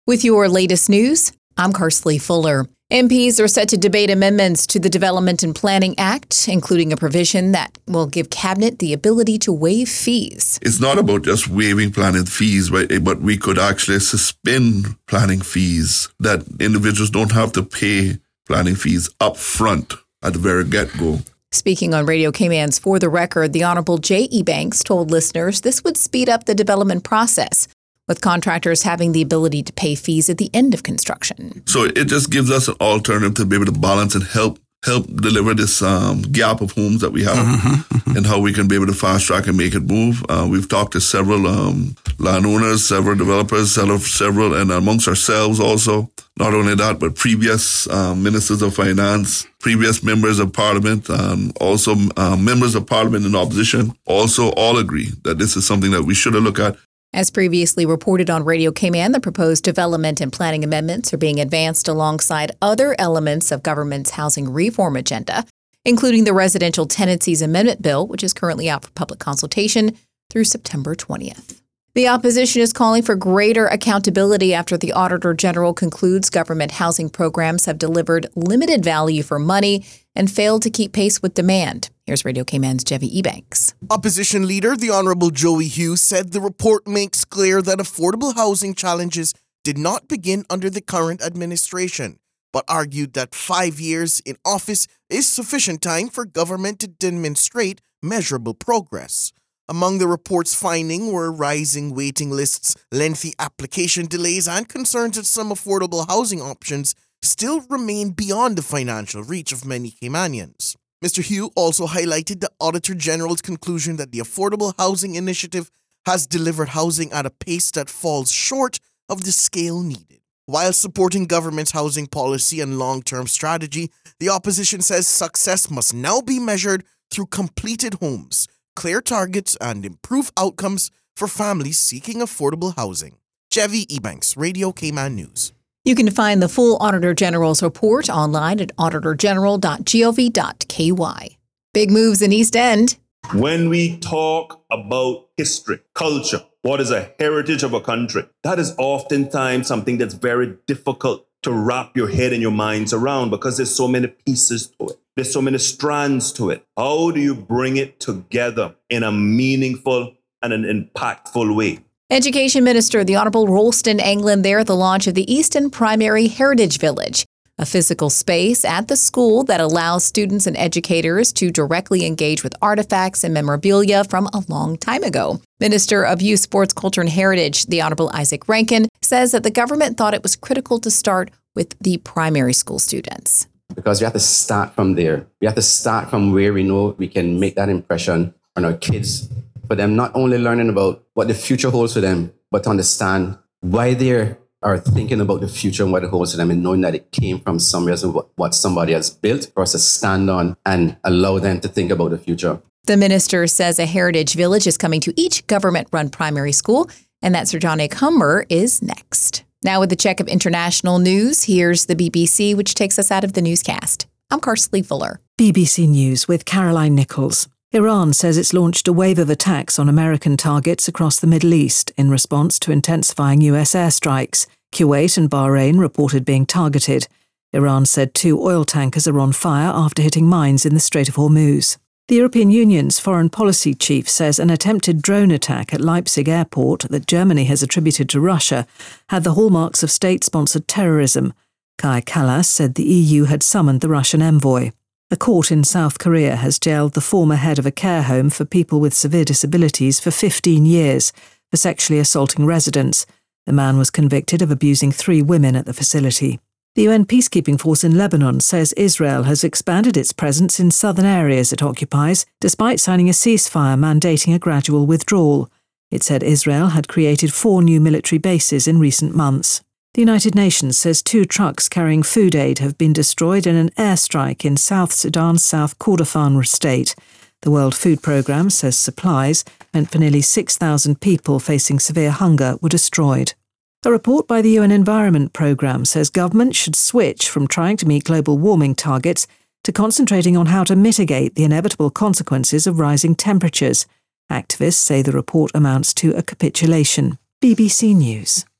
With your latest news, I'm Karsley Fuller. MPs are set to debate amendments to the Development and Planning Act, including a provision that will give Cabinet the ability to waive fees. It's not about just waiving planning fees, right? But we could actually suspend planning fees, that individuals don't have to pay planning fees up front at the very get-go. Speaking on Radio Cayman's For the Record, the Honorable J.E. Banks told listeners this would speed up the development process, with contractors having the ability to pay fees at the end of construction. So it just gives us an alternative to be able to balance and help deliver this gap of homes that we have and how we can be able to fast track and make it move. We've talked to several landowners, several developers, several, and amongst ourselves also. Not only that, but previous ministers of finance, previous members of parliament, also members of parliament in opposition also all agree that this is something that we should have looked at. As previously reported on Radio Cayman, the proposed development and planning amendments are being advanced alongside other elements of government's housing reform agenda, including the Residential Tenancies Amendment Bill, which is currently out for public consultation through September 20th. The opposition is calling for greater accountability after the Auditor General concludes government housing programs have delivered limited value for money and failed to keep pace with demand. Here's Radio Cayman's Jevy E. Banks. Opposition leader, the Honorable Joey Hughes, said the report makes clear that affordable housing challenges did not begin under the current administration, but argued that 5 years in office is sufficient time for government to demonstrate measurable progress. Among the report's findings were rising waiting lists, lengthy application delays, and concerns that some affordable housing options still remain beyond the financial reach of many Caymanians. Mr. Hugh also highlighted the Auditor General's conclusion that the Affordable Housing Initiative has delivered housing at a pace that falls short of the scale needed. While supporting government's housing policy and long-term strategy, the opposition says success must now be measured through completed homes, clear targets, and improved outcomes for families seeking affordable housing. Jevy E. Banks, Radio Cayman News. You can find the full Auditor General's report online at auditorgeneral.gov.ky. Big moves in East End. When we talk about history, culture, what is a heritage of a country, that is oftentimes something that's very difficult to wrap your head and your minds around because there's so many pieces to it. There's so many strands to it. How do you bring it together in a meaningful and an impactful way? Education Minister, the Honorable Rolston Anglin, there at the launch of the Easton Primary Heritage Village, a physical space at the school that allows students and educators to directly engage with artifacts and memorabilia from a long time ago. Minister of Youth, Sports, Culture, and Heritage, the Honorable Isaac Rankin, says that the government thought it was critical to start with the primary school students. Because we have to start from there. We have to start from where we know we can make that impression on our kids, for them not only learning about what the future holds for them, but to understand why they are thinking about the future and what it holds for them, and knowing that it came from somewhere else and what somebody has built for us to stand on and allow them to think about the future. The minister says a heritage village is coming to each government-run primary school, and that Sir John A. Comer is next. Now with the check of international news, here's the BBC, which takes us out of the newscast. I'm Karsley Fuller. BBC News with Caroline Nichols. Iran says it's launched a wave of attacks on American targets across the Middle East in response to intensifying US airstrikes. Kuwait and Bahrain reported being targeted. Iran said 2 oil tankers are on fire after hitting mines in the Strait of Hormuz. The European Union's foreign policy chief says an attempted drone attack at Leipzig airport that Germany has attributed to Russia had the hallmarks of state-sponsored terrorism. Kaja Kallas said the EU had summoned the Russian envoy. A court in South Korea has jailed the former head of a care home for people with severe disabilities for 15 years for sexually assaulting residents. The man was convicted of abusing 3 women at the facility. The UN peacekeeping force in Lebanon says Israel has expanded its presence in southern areas it occupies, despite signing a ceasefire mandating a gradual withdrawal. It said Israel had created 4 new military bases in recent months. The United Nations says 2 trucks carrying food aid have been destroyed in an airstrike in South Sudan's South Kordofan state. The World Food Programme says supplies meant for nearly 6,000 people facing severe hunger were destroyed. A report by the UN Environment Programme says governments should switch from trying to meet global warming targets to concentrating on how to mitigate the inevitable consequences of rising temperatures. Activists say the report amounts to a capitulation. BBC News.